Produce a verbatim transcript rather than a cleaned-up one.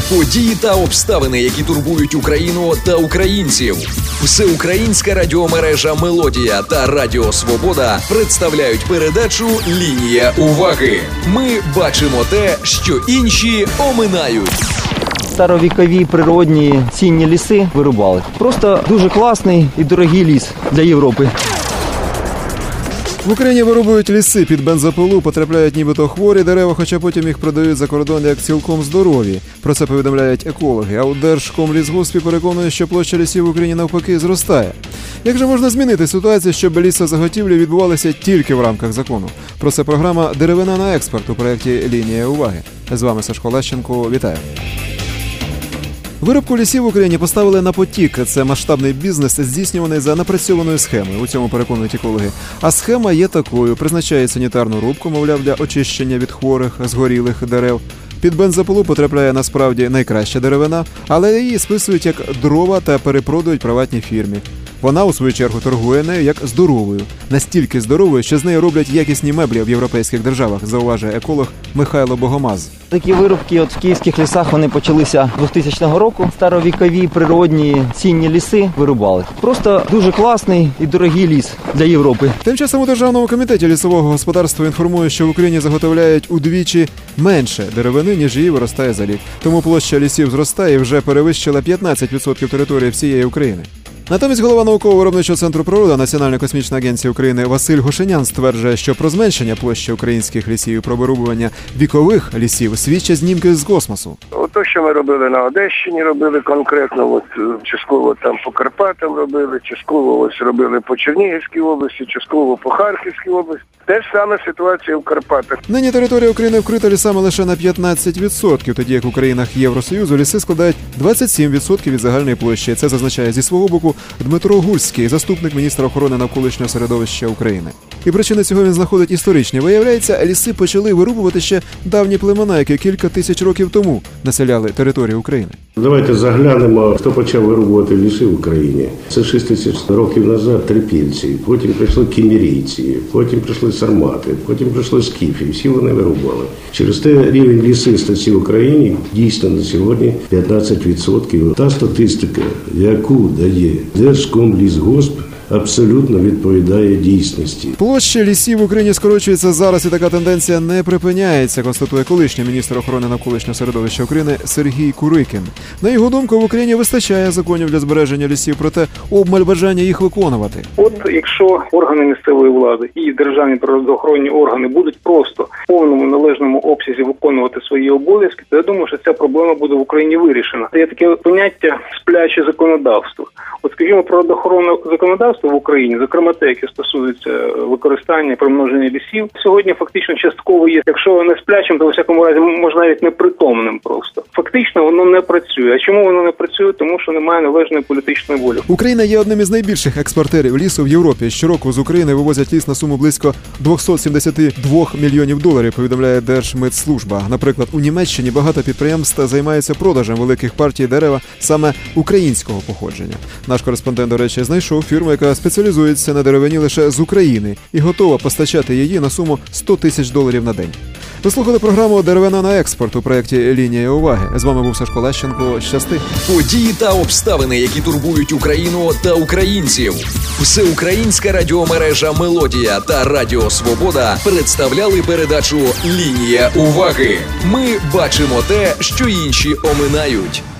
Події та обставини, які турбують Україну та українців. Всеукраїнська радіомережа «Мелодія» та Радіо Свобода представляють передачу «Лінія уваги». Ми бачимо те, що інші оминають. Старовікові природні цінні ліси вирубали. Просто дуже класний і дорогий ліс для Європи. В Україні вирубують ліси під бензопилу, потрапляють нібито хворі дерева, хоча потім їх продають за кордон як цілком здорові. Про це повідомляють екологи. А у Держкомлісгоспі переконує, що площа лісів в Україні навпаки зростає. Як же можна змінити ситуацію, щоб лісозаготівлі відбувалися тільки в рамках закону? Про це програма «Деревина на експорт» у проєкті «Лінія уваги». З вами Сашко Лещенко. Вітаю. Вирубку лісів в Україні поставили на потік. Це масштабний бізнес, здійснюваний за напрацьованою схемою. У цьому переконують екологи. А схема є такою. Призначає санітарну рубку, мовляв, для очищення від хворих, згорілих дерев. Під бензопилу потрапляє насправді найкраща деревина, але її списують як дрова та перепродають приватній фірмі. Вона, у свою чергу, торгує нею як здоровою. Настільки здоровою, що з нею роблять якісні меблі в європейських державах, зауважує еколог Михайло Богомаз. Такі вирубки от в київських лісах вони почалися двохтисячного року. Старовікові природні цінні ліси вирубали. Просто дуже класний і дорогий ліс для Європи. Тим часом у Державному комітеті лісового господарства інформує, що в Україні заготовляють удвічі менше деревини, ніж її виростає за рік. Тому площа лісів зростає і вже перевищила п'ятнадцять відсотків території всієї України. Натомість голова науково-виробничого центру природи Національної космічної агенції України Василь Гошенян стверджує, що про зменшення площі українських лісів і про вирубування вікових лісів свідчать знімки з космосу. Ото, що ми робили на Одещині, робили конкретно, от частково там по Карпатам робили, частково ось робили по Чернігівській області, частково по Харківській області. Те ж саме ситуація в Карпатах. Нині територія України вкрита лісами лише на п'ятнадцять відсотків, тоді як у країнах Євросоюзу ліси складають двадцять сім відсотків від загальної площі. Це зазначає зі свого боку Дмитро Гульський, заступник міністра охорони навколишнього середовища України. І причини цього він знаходить історичні. Виявляється, ліси почали вирубувати ще давні племена, які кілька тисяч років тому населяли територію України. Давайте заглянемо, хто почав вирубувати ліси в Україні. Це шість тисяч років назад трипільці, потім прийшли кіммерійці, потім прийшли сармати, потім прийшли скіфи, всі вони вирубали. Через те рівень лісистості в Україні дійсно на сьогодні п'ятнадцять відсотків. Та статистика, яку дає Держкомлісгосп, абсолютно відповідає дійсності. Площа лісів в Україні скорочується зараз, і така тенденція не припиняється, констатує колишній міністр охорони навколишнього середовища України Сергій Курикін. На його думку, в Україні вистачає законів для збереження лісів, проте обмаль бажання їх виконувати. От якщо органи місцевої влади і державні природоохоронні органи будуть просто в повному належному обсязі виконувати свої обов'язки, то я думаю, що ця проблема буде в Україні вирішена. Є таке поняття «спляче законодавство». От, скажімо, природоохоронне законодавство в Україні, зокрема те, яке стосується використання, примноження лісів, сьогодні фактично частково є. Якщо не сплячим, то в всякому разі може навіть непритомним просто. Фактично воно не працює. А чому воно не працює? Тому що немає належної політичної волі. Україна є одним із найбільших експортерів лісу в Європі. Щороку з України вивозять ліс на суму близько двісті сімдесят два мільйонів доларів, повідомляє Держмитслужба. Наприклад, у Німеччині багато підприємств займаються продажем великих партій дерева саме українського походження. Наш кореспондент, до речі, знайшов фірму, яка спеціалізується на деревині лише з України і готова постачати її на суму сто тисяч доларів на день. Ви слухали програму «Деревина на експорт» у проєкті «Лінія уваги». З вами був Сашко Лещенко. Щасти. Події та обставини, які турбують Україну та українців. Всеукраїнська радіомережа «Мелодія» та Радіо Свобода представляли передачу «Лінія уваги». Ми бачимо те, що інші оминають.